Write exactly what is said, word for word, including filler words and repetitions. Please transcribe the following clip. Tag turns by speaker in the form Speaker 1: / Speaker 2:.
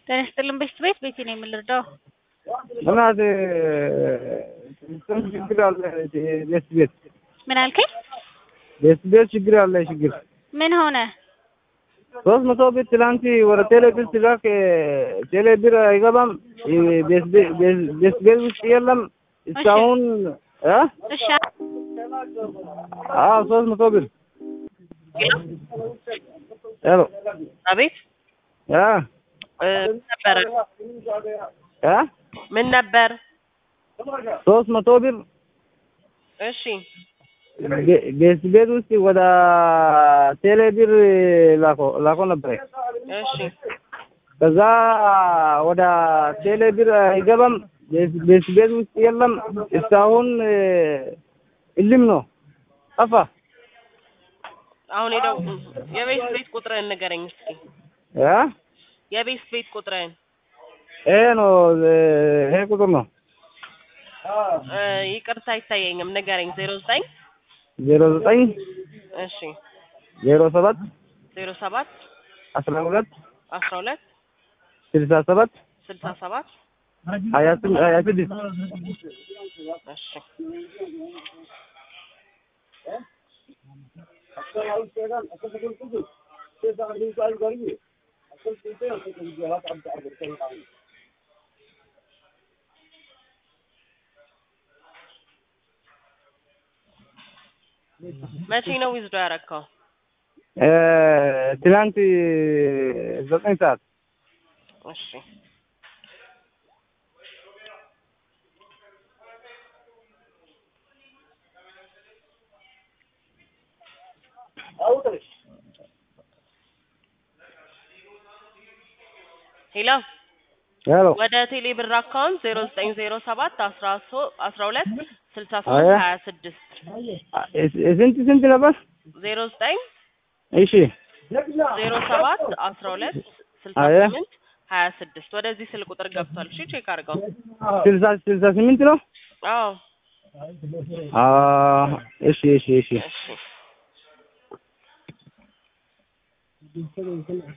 Speaker 1: ጤና ይስጥልኝ በሽት ቤት ቤቴ ነው የምልርዳው።
Speaker 2: እናት ችግር አለ ቤት ቤት
Speaker 1: ምን አልከኝ?
Speaker 2: ቤት ቤት ችግር አለ ችግር
Speaker 1: ምን ሆነ?
Speaker 2: ሶስት መቶ ብር ትላንት ወደ ቴሌ ብር ሲላክ ቴሌ ብር አይገባም። ቤት ቤት ቤት ቤት ውስጥ የለም እስካሁን እ
Speaker 1: እሺ
Speaker 2: አዎ ሶስት መቶ ብር ሄሎ
Speaker 3: አቤት
Speaker 2: ያ
Speaker 3: ነበር
Speaker 2: እ
Speaker 3: ምን ነበር?
Speaker 2: ሶስት መቶ ብር
Speaker 3: እሺ
Speaker 2: ቤት ቤት ውስጥ ወደ ቴሌ ብር ላኮ ላኮ ነበር።
Speaker 3: እሺ
Speaker 2: ከዛ ወደ ቴሌ ብር አይገባም። ቤት ቤት ውስጥ የለም እስካሁን እልም ነው ጠፋ።
Speaker 3: አሁን ሄደው የቤት ቤት ቁጥርህን ንገረኝ እስኪ።
Speaker 2: ያ
Speaker 3: የቤት ቤት ቁጥርህን
Speaker 2: ይሄ ነው ይሄ ቁጥር ነው።
Speaker 3: እ ይቅርታ አይታየኝም ንገረኝ። ዜሮ ዘጠኝ
Speaker 2: ዜሮ ዘጠኝ
Speaker 3: እሺ
Speaker 2: ዜሮ ሰባት
Speaker 3: ዜሮ ሰባት
Speaker 2: አስራ ሁለት
Speaker 3: አስራ ሁለት
Speaker 2: ስልሳ ሰባት
Speaker 3: ስልሳ ሰባት
Speaker 2: ሀያ ስምንት ሀያ ስድስት
Speaker 3: እሺ መቼ ነው ዊዝዶ ያረከው?
Speaker 2: እ ትናንት ዘጠኝ ሰዓት
Speaker 3: እሺ ሄሎ
Speaker 2: ሄሎ
Speaker 3: ወደ ቴሌ ብር አካውንት ዜሮ ዘጠኝ ዜሮ ሰባት አስራ ሶስት አስራ ሁለት ስልሳ ሶስት ሀያ ስድስት
Speaker 2: ስንት ስንት ነበር?
Speaker 3: ዜሮ ዘጠኝ
Speaker 2: እሺ
Speaker 3: ዜሮ ሰባት አስራ ሁለት ስልሳ ስምንት ሀያ ስድስት ወደዚህ ስልክ ቁጥር ገብቷል። እሺ ቼክ አድርገው።
Speaker 2: ስልሳ ስልሳ ስምንት ነው።
Speaker 3: አዎ
Speaker 2: አ እሺ እሺ እሺ
Speaker 3: እሺ